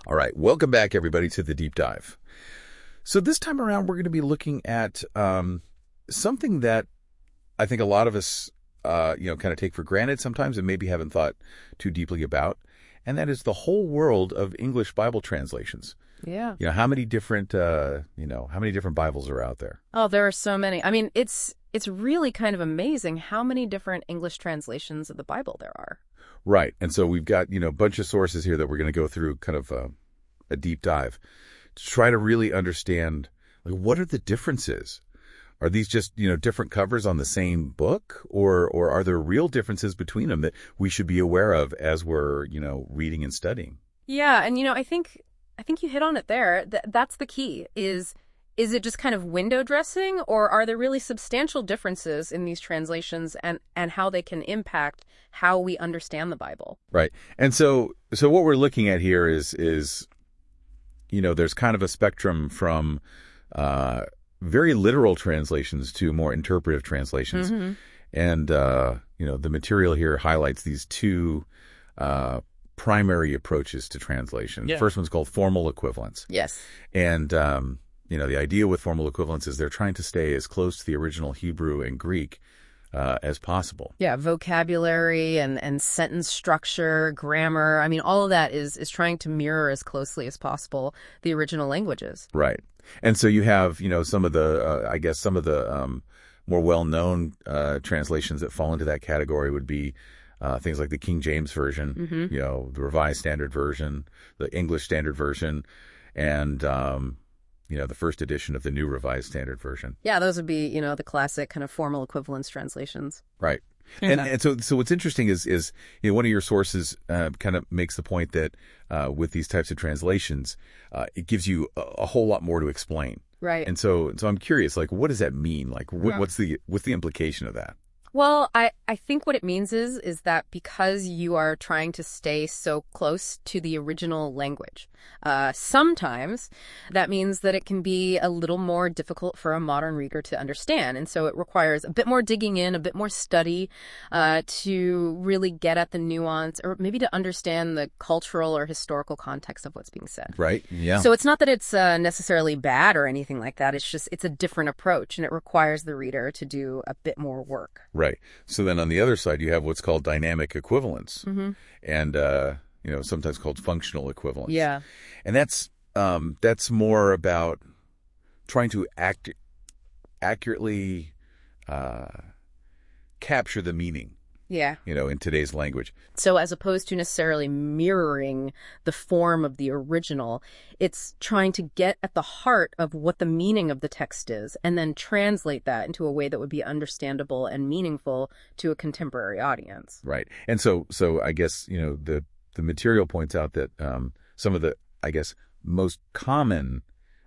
All right, welcome back, everybody, to the Deep Dive. So this time around, we're going to be looking at something that I think a lot of us, kind of take for granted sometimes and maybe haven't thought too deeply about, and that is the whole world of English Bible translations. Yeah. How many different, how many different Bibles are out there? Oh, there are so many. I mean, it's really kind of amazing how many different English translations of the Bible there are. Right. And so we've got, a bunch of sources here that we're going to go through kind of a deep dive to try to really understand, what are the differences? Are these just, different covers on the same book, or are there real differences between them that we should be aware of as we're, reading and studying? Yeah. And, I think you hit on it there. That's the key is it just kind of window dressing, or are there really substantial differences in these translations and how they can impact how we understand the Bible? Right. And so what we're looking at here is there's kind of a spectrum from very literal translations to more interpretive translations. Mm-hmm. And, the material here highlights these two primary approaches to translation. Yeah. The first one's called formal equivalence. Yes. And, the idea with formal equivalence is they're trying to stay as close to the original Hebrew and Greek as possible. Yeah, vocabulary and sentence structure, grammar. I mean, all of that is trying to mirror as closely as possible the original languages. Right. And so you have, some of the, more well-known translations that fall into that category would be things like the King James Version, Mm-hmm. The Revised Standard Version, the English Standard Version, and the first edition of the New Revised Standard Version. Yeah, those would be, the classic kind of formal equivalence translations. Right. And so what's interesting is one of your sources kind of makes the point that with these types of translations, it gives you a whole lot more to explain. Right. And so I'm curious, what does that mean? What's the implication of that? Well, I think what it means is that because you are trying to stay so close to the original language, sometimes that means that it can be a little more difficult for a modern reader to understand. And so it requires a bit more digging in, a bit more study to really get at the nuance, or maybe to understand the cultural or historical context of what's being said. Right. Yeah. So it's not that it's necessarily bad or anything like that. It's just it's a different approach, and it requires the reader to do a bit more work. Right. So then on the other side, you have what's called dynamic equivalence, Mm-hmm. and sometimes called functional equivalence. Yeah. And that's more about trying to accurately capture the meaning. Yeah. In today's language. So as opposed to necessarily mirroring the form of the original, it's trying to get at the heart of what the meaning of the text is and then translate that into a way that would be understandable and meaningful to a contemporary audience. Right. And so I guess, the material points out that some of the, I guess, most common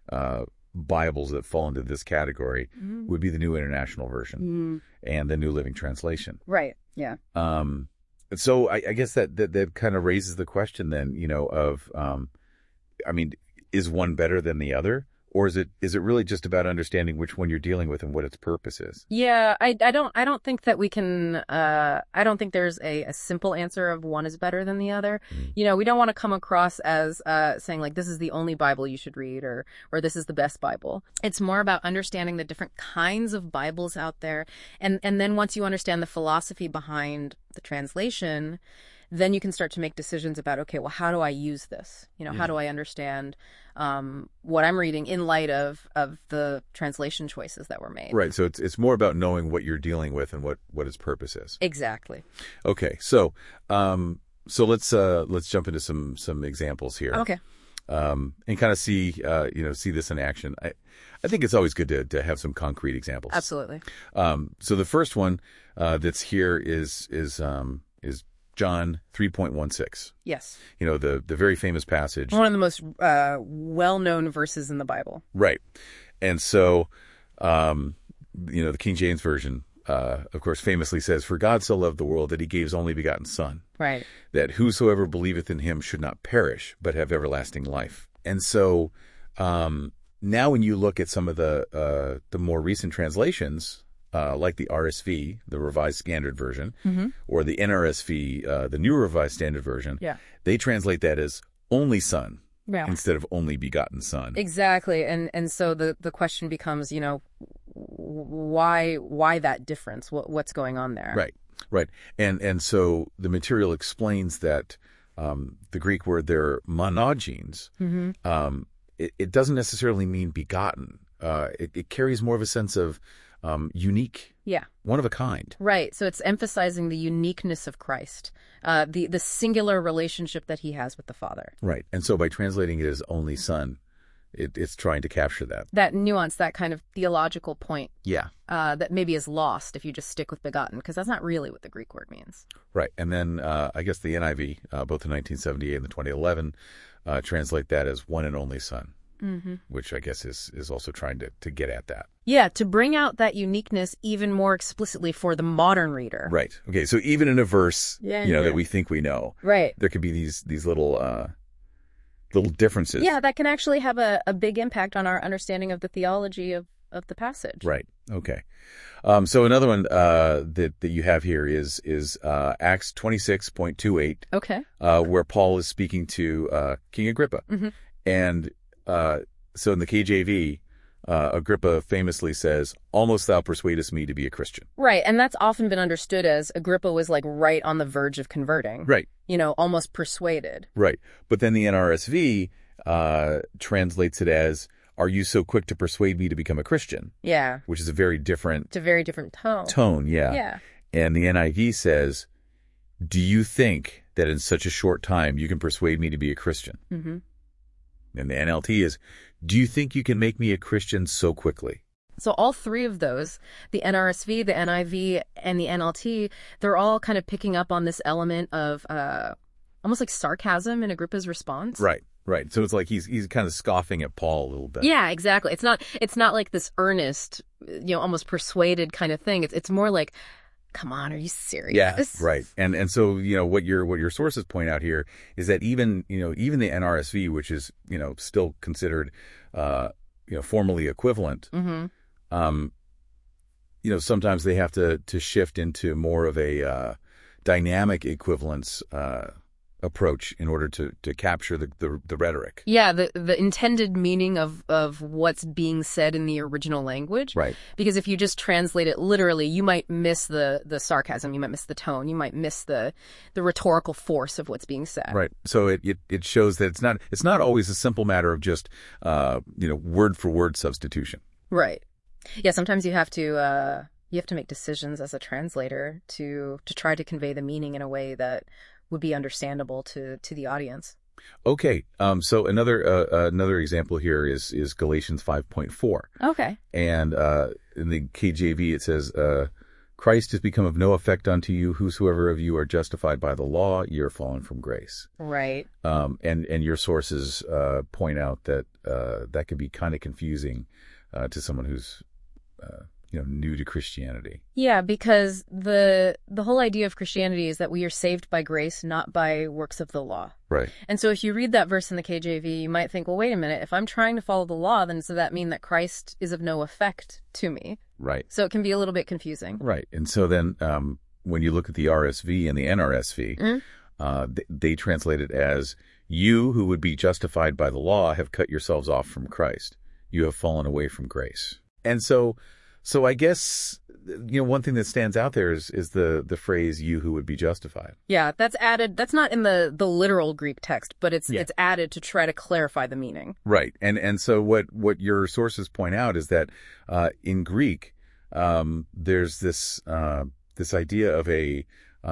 Bibles that fall into this category would be the New International Version and the New Living Translation. Right. Yeah. So I guess that kind of raises the question then, of, is one better than the other? Or is it really just about understanding which one you're dealing with and what its purpose is? Yeah, I don't think that we can. I don't think there's a simple answer of one is better than the other. Mm. We don't want to come across as saying this is the only Bible you should read or this is the best Bible. It's more about understanding the different kinds of Bibles out there, and then once you understand the philosophy behind the translation, then you can start to make decisions about, okay, well, how do I use this? How do I understand what I'm reading in light of the translation choices that were made? Right. So it's more about knowing what you're dealing with and what its purpose is. Exactly. Okay. So let's jump into some examples here. Okay. And kind of see this in action. I think it's always good to have some concrete examples. Absolutely. So the first one that's here is John 3.16. Yes. The very famous passage. One of the most well-known verses in the Bible. Right. And so, the King James Version, of course, famously says, "For God so loved the world that he gave his only begotten Son, right, that whosoever believeth in him should not perish, but have everlasting life." And so now when you look at some of the more recent translations, like the RSV, the Revised Standard Version, or the NRSV, the New Revised Standard Version, they translate that as only Son, Yeah. instead of only begotten Son. Exactly. And so the question becomes, why that difference? What's going on there? Right, right. And so the material explains that the Greek word there, monogenes, it doesn't necessarily mean begotten. It carries more of a sense of unique, one of a kind. Right. So it's emphasizing the uniqueness of Christ, the singular relationship that he has with the Father. Right. And so by translating it as only Son, it's trying to capture that. That nuance, that kind of theological point. Yeah. That maybe is lost if you just stick with begotten, because that's not really what the Greek word means. Right. And then I guess the NIV, both the 1978 and the 2011, translate that as one and only Son. Which I guess is also trying to get at that. Yeah, to bring out that uniqueness even more explicitly for the modern reader. Right. Okay, so even in a verse, that we think we know, right, there could be these little differences. Yeah, that can actually have a big impact on our understanding of the theology of the passage. Right. Okay. So another one that you have here is Acts 26.28. Okay. Where Paul is speaking to King Agrippa. And so in the KJV, Agrippa famously says, "Almost thou persuadest me to be a Christian." Right, and that's often been understood as Agrippa was like right on the verge of converting. Right. Almost persuaded. Right. But then the NRSV translates it as, "Are you so quick to persuade me to become a Christian?" Yeah. Which is a very different... It's a very different tone. Yeah. Yeah. And the NIV says, "Do you think that in such a short time you can persuade me to be a Christian?" And the NLT is, "Do you think you can make me a Christian so quickly?" So all three of those, the NRSV, the NIV, and the NLT, they're all kind of picking up on this element of almost like sarcasm in Agrippa's response. Right, right. So it's like he's kind of scoffing at Paul a little bit. Yeah, exactly. It's not like this earnest, almost persuaded kind of thing. It's more like, come on, are you serious? Yeah, right. And so, what your sources point out here is that even the NRSV, which is, still considered, formally equivalent, sometimes they have to shift into more of a dynamic equivalence approach in order to capture the rhetoric. Yeah, the intended meaning of what's being said in the original language. Right. Because if you just translate it literally, you might miss the sarcasm, you might miss the tone, you might miss the rhetorical force of what's being said. Right. So it shows that it's not always a simple matter of just word for word substitution. Right. Yeah, sometimes you have to make decisions as a translator to try to convey the meaning in a way that would be understandable to the audience. Okay. So another example here is Galatians 5.4. Okay. And in the KJV it says, "Christ has become of no effect unto you, whosoever of you are justified by the law, ye are fallen from grace." Right. And your sources point out that that could be kind of confusing to someone who's new to Christianity. Yeah, because the whole idea of Christianity is that we are saved by grace, not by works of the law. Right. And so if you read that verse in the KJV, you might think, well, wait a minute, if I'm trying to follow the law, then does that mean that Christ is of no effect to me? Right. So it can be a little bit confusing. Right. And so then when you look at the RSV and the NRSV, they translate it as, "You who would be justified by the law have cut yourselves off from Christ. You have fallen away from grace." And so I guess, one thing that stands out there is the phrase, "you who would be justified." Yeah, that's added. That's not in the literal Greek text, but it's added to try to clarify the meaning. Right. And so what your sources point out is that in Greek, there's this idea of a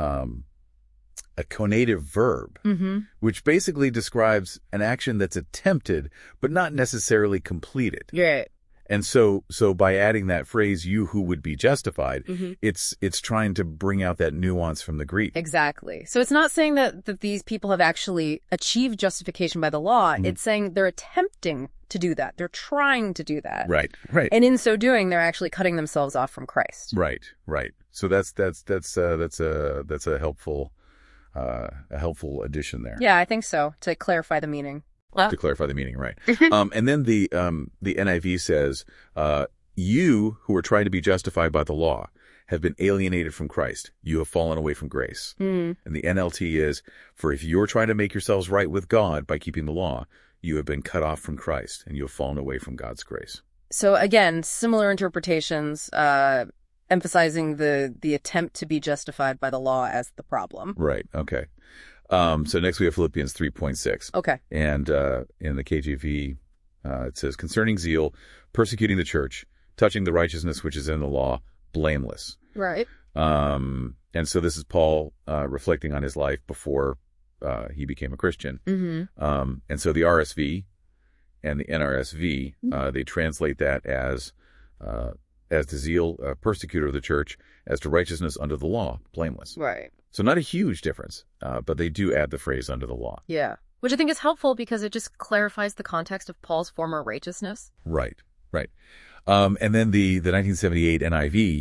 conative verb, which basically describes an action that's attempted but not necessarily completed. Right. And so by adding that phrase, "you who would be justified," it's trying to bring out that nuance from the Greek. Exactly. So it's not saying that these people have actually achieved justification by the law. It's saying they're attempting to do that. They're trying to do that. Right. Right. And in so doing, they're actually cutting themselves off from Christ. Right. Right. So that's a helpful addition there. Yeah, I think so, to clarify the meaning. To clarify the meaning, right. And then the NIV says, "You who are trying to be justified by the law have been alienated from Christ. You have fallen away from grace. Mm. And the NLT is, for if you're trying to make yourselves right with God by keeping the law, you have been cut off from Christ and you have fallen away from God's grace. So again, similar interpretations, emphasizing the attempt to be justified by the law as the problem. Right. Okay. So next we have Philippians 3.6. Okay. And in the KJV, it says, concerning zeal, persecuting the church, touching the righteousness which is in the law, blameless. Right. And so this is Paul reflecting on his life before he became a Christian. Mm-hmm. And so the RSV and the NRSV, they translate that as to zeal, persecutor of the church, as to righteousness under the law, blameless. Right. So not a huge difference, but they do add the phrase under the law. Yeah. Which I think is helpful because it just clarifies the context of Paul's former righteousness. Right. And then the 1978 NIV,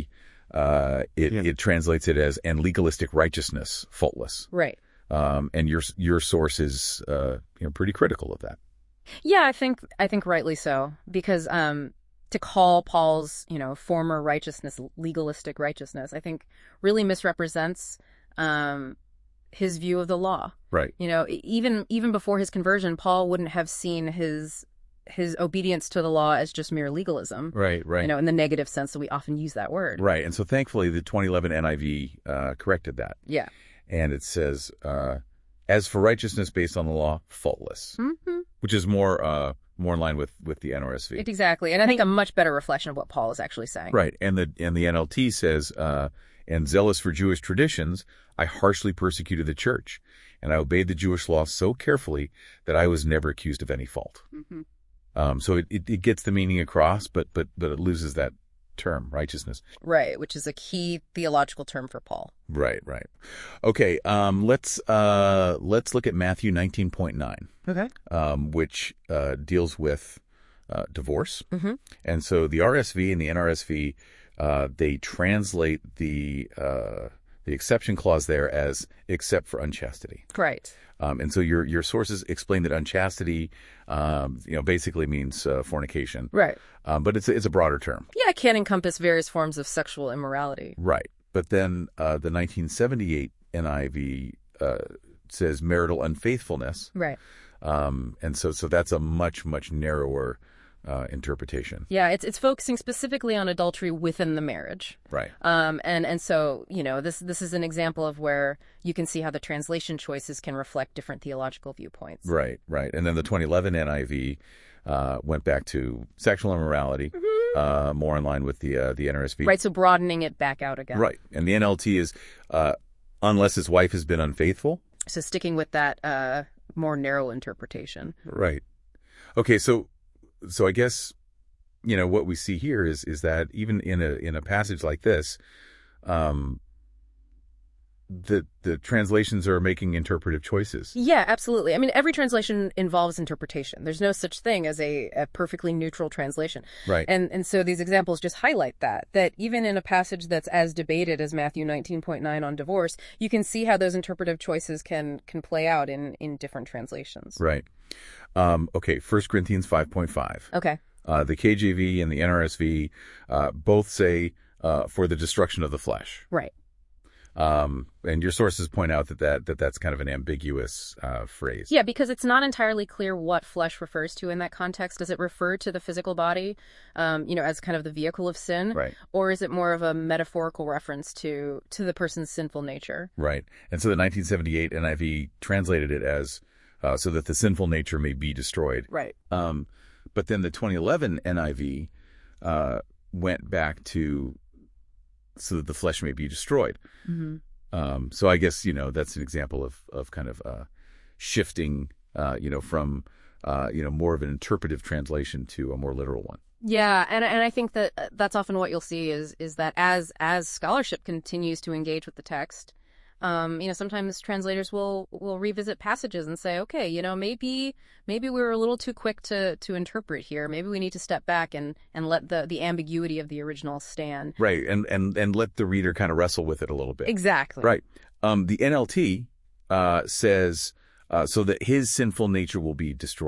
it translates it as and legalistic righteousness, faultless. Right. And your source is pretty critical of that. Yeah, I think rightly so, because to call Paul's former righteousness legalistic righteousness, I think really misrepresents his view of the law. Right. Even before his conversion, Paul wouldn't have seen his obedience to the law as just mere legalism. Right. In the negative sense that we often use that word. Right. And so thankfully the 2011 NIV corrected that. Yeah. And it says, as for righteousness based on the law, faultless, which is more in line with the NRSV. Exactly. And I think a much better reflection of what Paul is actually saying. Right. And the NLT says, and zealous for Jewish traditions, I harshly persecuted the church, and I obeyed the Jewish law so carefully that I was never accused of any fault. Mm-hmm. So it gets the meaning across, but it loses that term, righteousness. Right, which is a key theological term for Paul. Right. Okay, let's look at Matthew 19.9. Okay. Which deals with divorce. Mm-hmm. And so the RSV and the NRSV, they translate the exception clause there as except for unchastity. Right. And so your sources explain that unchastity, basically means fornication. Right. But it's a broader term. Yeah, it can encompass various forms of sexual immorality. Right. But then the 1978 NIV says marital unfaithfulness. Right. And so that's a much, much narrower interpretation. Yeah, it's focusing specifically on adultery within the marriage. Right. And so, this is an example of where you can see how the translation choices can reflect different theological viewpoints. Right. And then the 2011 NIV went back to sexual immorality, more in line with the NRSV. Right, so broadening it back out again. Right. And the NLT is unless his wife has been unfaithful. So sticking with that more narrow interpretation. Right. Okay, so I guess what we see here is that even in a passage like this, the translations are making interpretive choices. Yeah, absolutely. I mean, every translation involves interpretation. There's no such thing as a perfectly neutral translation. Right. And so these examples just highlight that even in a passage that's as debated as Matthew 19.9 on divorce, you can see how those interpretive choices can play out in different translations. Right. Okay, 1 Corinthians 5.5. Okay. The KJV and the NRSV both say for the destruction of the flesh. Right. And your sources point out that's kind of an ambiguous phrase. Yeah, because it's not entirely clear what flesh refers to in that context. Does it refer to the physical body, as kind of the vehicle of sin? Right. Or is it more of a metaphorical reference to the person's sinful nature? Right. And so the 1978 NIV translated it as so that the sinful nature may be destroyed. Right. But then the 2011 NIV went back to so that the flesh may be destroyed. Mm-hmm. So I guess, that's an example of kind of shifting, from, more of an interpretive translation to a more literal one. Yeah, and I think that's often what you'll see is that as scholarship continues to engage with the text, sometimes translators will revisit passages and say, okay, maybe we were a little too quick to interpret here. Maybe we need to step back and let the ambiguity of the original stand. Right, and let the reader kind of wrestle with it a little bit. Exactly. Right. The NLT says so that his sinful nature will be destroyed.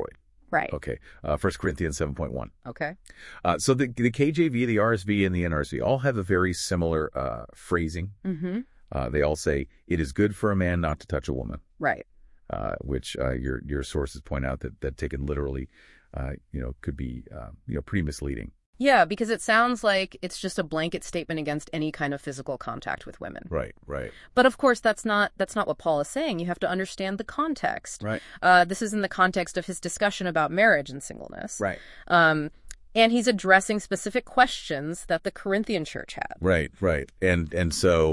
Right. Okay. 1 Corinthians 7.1. Okay. So the KJV, the RSV, and the NRSV all have a very similar phrasing. Mm-hmm. They all say, it is good for a man not to touch a woman. Right. Which your sources point out that taken literally, could be, pretty misleading. Yeah, because it sounds like it's just a blanket statement against any kind of physical contact with women. Right, right. But of course, that's not what Paul is saying. You have to understand the context. Right. This is in the context of his discussion about marriage and singleness. Right. And he's addressing specific questions that the Corinthian church had. Right, right. And so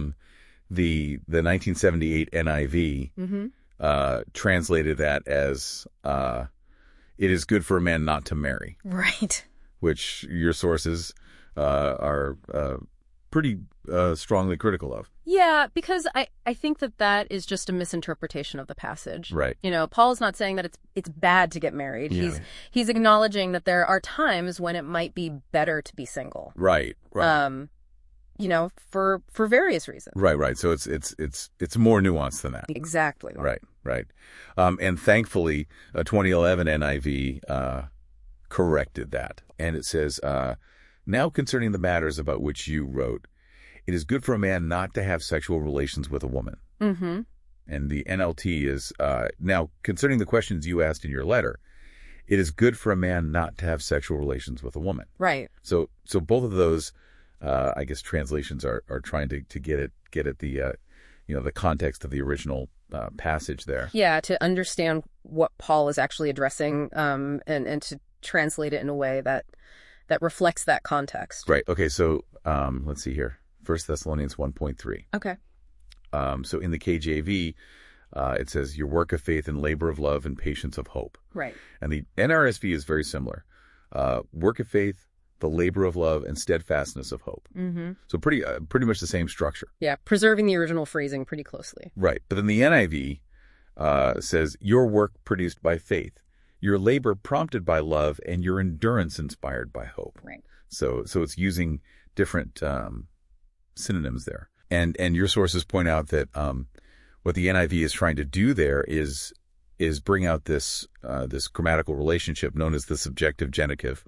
the 1978 NIV translated that as it is good for a man not to marry. Right. Which your sources are pretty strongly critical of. Yeah, because I think that is just a misinterpretation of the passage. Right. Paul's not saying that it's bad to get married. Yeah. He's acknowledging that there are times when it might be better to be single. Right. Right. For various reasons. Right. Right. So it's more nuanced than that. Exactly. Right. Right. And thankfully, 2011 NIV corrected that. And it says, now concerning the matters about which you wrote, it is good for a man not to have sexual relations with a woman. Mm-hmm. And the NLT is, now concerning the questions you asked in your letter, it is good for a man not to have sexual relations with a woman. Right. So both of those, I guess, translations are trying to get at the, the context of the original passage there. Yeah, to understand what Paul is actually addressing, and to translate it in a way that reflects that context. Right. Okay. So let's see here. 1 Thessalonians 1.3. Okay. So in the KJV, it says your work of faith and labor of love and patience of hope. Right. And the NRSV is very similar. Work of faith, the labor of love, and steadfastness of hope. Mm-hmm. So pretty much the same structure. Yeah, preserving the original phrasing pretty closely. Right. But then the NIV says your work produced by faith, your labor prompted by love, and your endurance inspired by hope. Right. So it's using different synonyms there. And your sources point out that what the NIV is trying to do there is bring out this grammatical relationship known as the subjective genitive,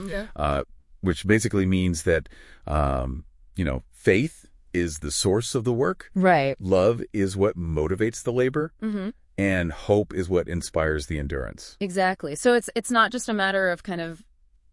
which basically means that faith is the source of the work. Right. Love is what motivates the labor. Mm-hmm. And hope is what inspires the endurance. Exactly. So it's not just a matter of kind of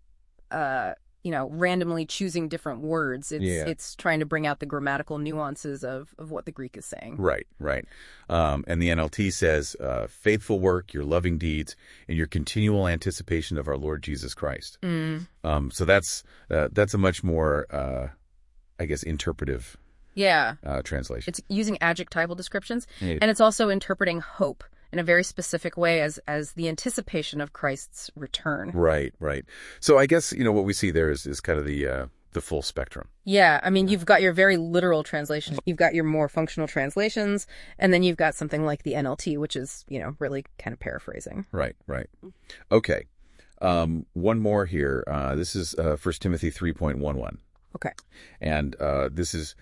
randomly choosing different words. It's trying to bring out the grammatical nuances of what the Greek is saying. Right, right. And the NLT says, faithful work, your loving deeds, and your continual anticipation of our Lord Jesus Christ. Mm. So that's a much more, interpretive translation. It's using adjectival descriptions, Yeah. and it's also interpreting hope in a very specific way as the anticipation of Christ's return. Right, right. So I guess, what we see there is kind of the full spectrum. Yeah, I mean, you've got your very literal translations, you've got your more functional translations, and then you've got something like the NLT, which is, really kind of paraphrasing. Right, right. Okay. One more here. This is 1 Timothy 3.11. Okay. And this is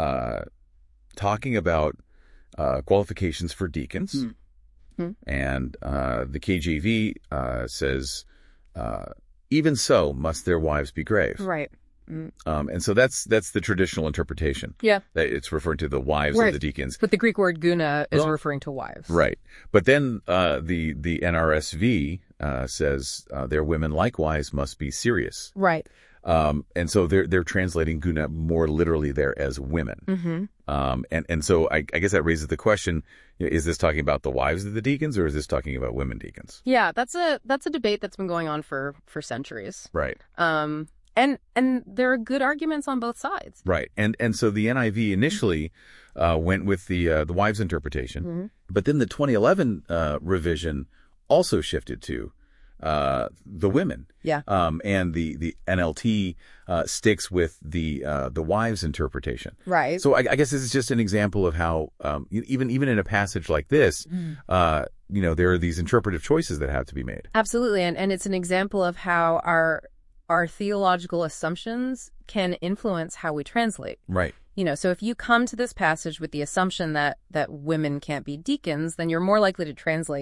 talking about qualifications for deacons. Mm. And the KJV says, even so must their wives be grave. Right. And so that's the traditional interpretation. Yeah. That it's referring to the wives Right. of the deacons. But the Greek word guna is referring to wives. Right. But then the NRSV says their women likewise must be serious. Right. And so they're translating guna more literally there as women. Mm-hmm. And so I guess that raises the question, is this talking about the wives of the deacons or is this talking about women deacons? Yeah, that's a debate that's been going on for centuries. Right. And there are good arguments on both sides. Right. And so the NIV initially went with the wives interpretation, Mm-hmm. but then the 2011 revision also shifted to the women. Yeah. And the NLT sticks with the wives interpretation. Right. So I guess this is just an example of how even in a passage like this, there are these interpretive choices that have to be made. Absolutely. And it's an example of how our theological assumptions can influence how we translate. Right. So if you come to this passage with the assumption that women can't be deacons, then you're more likely to translate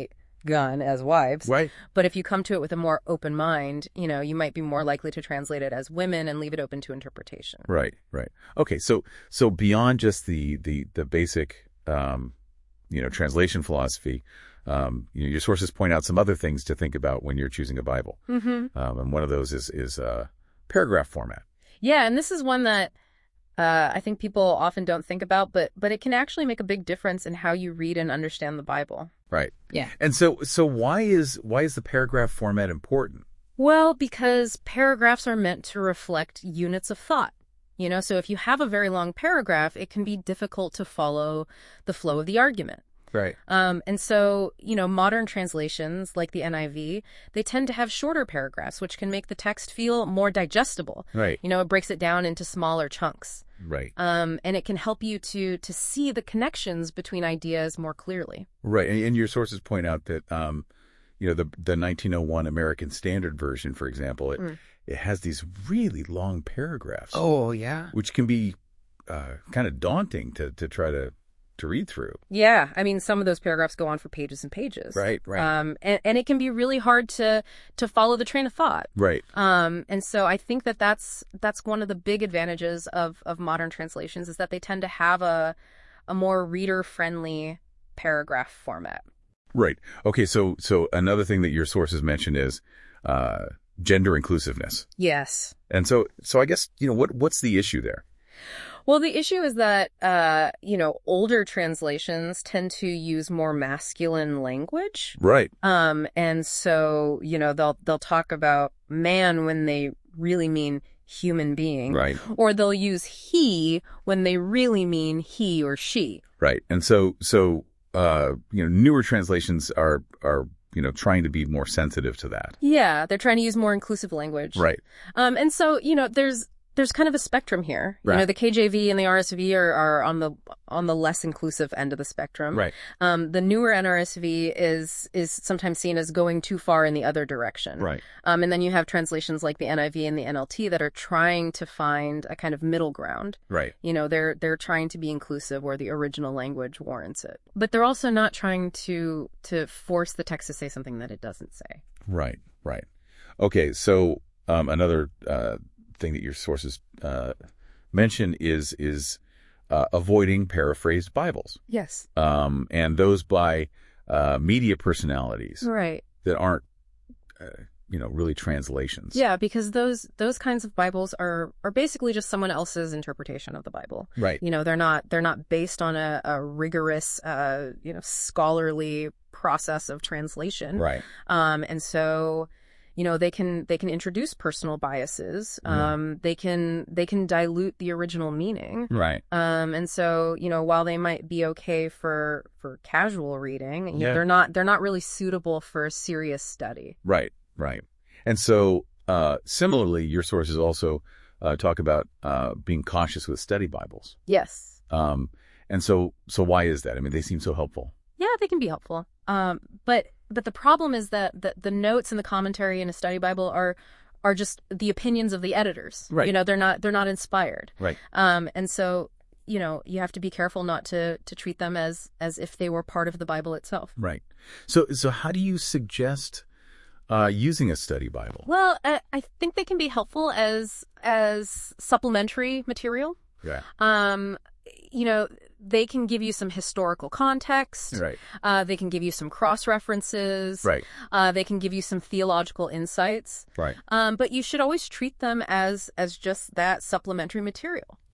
shotgun as wives. Right. But if you come to it with a more open mind, you might be more likely to translate it as women and leave it open to interpretation. Right. Okay, so beyond just the basic translation philosophy, your sources point out some other things to think about when you're choosing a Bible. Mm-hmm. And one of those is paragraph format. Yeah, and this is one that I think people often don't think about, but it can actually make a big difference in how you read and understand the Bible. Right. Yeah. And so why is the paragraph format important? Well, because paragraphs are meant to reflect units of thought. So if you have a very long paragraph, it can be difficult to follow the flow of the argument. Right. And so, modern translations like the NIV, they tend to have shorter paragraphs, which can make the text feel more digestible. Right. It breaks it down into smaller chunks. Right. And it can help you to see the connections between ideas more clearly. Right. And your sources point out that, the 1901 American Standard Version, for example, it has these really long paragraphs. Oh, yeah. Which can be kind of daunting to try to read through. Yeah. I mean, some of those paragraphs go on for pages and pages. Right. And it can be really hard to follow the train of thought. Right. And so I think that's one of the big advantages of modern translations is that they tend to have a more reader-friendly paragraph format. Right. Okay, so another thing that your sources mention is gender inclusiveness. Yes. And so I guess, what's the issue there? Well, the issue is that, older translations tend to use more masculine language. Right. And so, they'll talk about man when they really mean human being. Right. Or they'll use he when they really mean he or she. Right. And so newer translations are trying to be more sensitive to that. Yeah, they're trying to use more inclusive language. Right. And so, there's kind of a spectrum here. Right. The KJV and the RSV are on the less inclusive end of the spectrum. Right. The newer NRSV is sometimes seen as going too far in the other direction. Right. And then you have translations like the NIV and the NLT that are trying to find a kind of middle ground. Right. They're trying to be inclusive where the original language warrants it. But they're also not trying to force the text to say something that it doesn't say. Right. Okay, so another thing that your sources mention is avoiding paraphrased Bibles. Yes. And those by media personalities. Right. That aren't, really translations. Yeah, because those kinds of Bibles are basically just someone else's interpretation of the Bible. Right. They're not based on a rigorous, scholarly process of translation. Right. And so, they can introduce personal biases. They can dilute the original meaning. Right. And so, while they might be okay for casual reading, Yeah. they're not really suitable for serious study. Right. And so, similarly, your sources also talk about being cautious with study Bibles. Yes. And so why is that? I mean, they seem so helpful. Yeah, they can be helpful. But the problem is that the notes and the commentary in a study Bible are just the opinions of the editors. Right. They're not inspired. Right. And so, you have to be careful not to treat them as if they were part of the Bible itself. Right. So how do you suggest using a study Bible? Well, I think they can be helpful as supplementary material. Yeah. They can give you some historical context. Right. They can give you some cross-references. Right. They can give you some theological insights. Right. But you should always treat them as just that supplementary material.